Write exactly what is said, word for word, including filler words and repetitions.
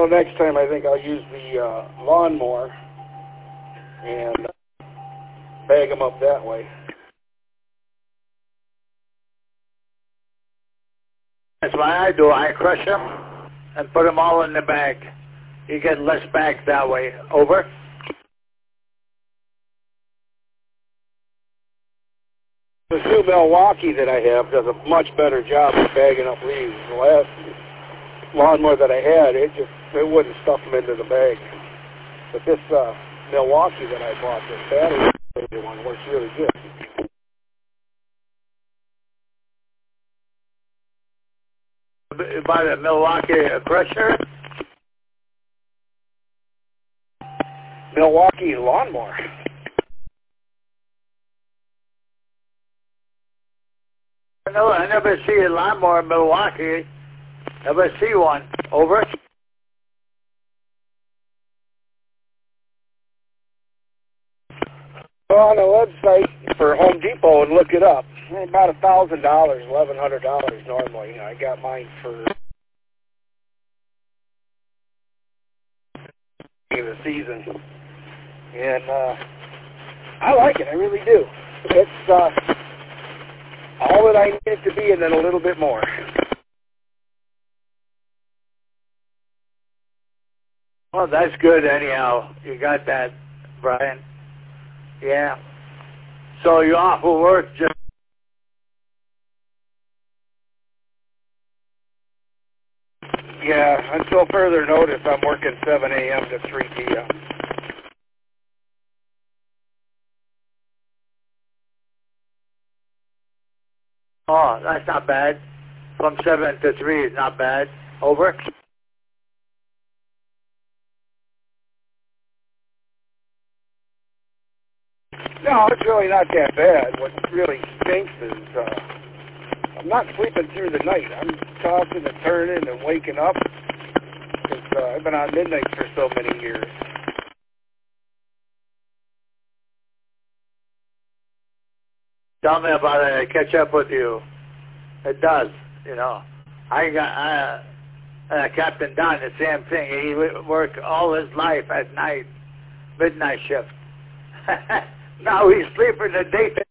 So next time I think I'll use the uh, lawnmower and bag them up that way. That's what I do. I crush them and put them all in the bag. You get less bags that way. Over. The new Milwaukee that I have does a much better job of bagging up leaves. The last lawnmower that I had, it just it wouldn't stuff them into the bag. But this uh, Milwaukee that I bought, this battery one, works really good. By the Milwaukee crusher? Milwaukee lawnmower. No, I never see a lawnmower in Milwaukee. Never see one. Over. Go on the website for Home Depot and look it up. About a thousand dollars, eleven hundred dollars normally. You know, I got mine for the season, and uh, I like it. I really do. It's uh, all that I need it to be, and then a little bit more. Well, that's good anyhow. You got that, Brian. Yeah. So you're off of work just... Yeah, until further notice, I'm working seven a m to three p m Oh, that's not bad. From seven to three is not bad. Over. No, it's really not that bad. What really stinks is uh, I'm not sleeping through the night. I'm tossing and turning and waking up. Cause, uh, I've been on midnight for so many years. Tell me about it. I catch up with you. It does, you know. I got uh, uh, Captain Don, the same thing. He worked all his life at night, midnight shift. Now he's sleeping the daytime.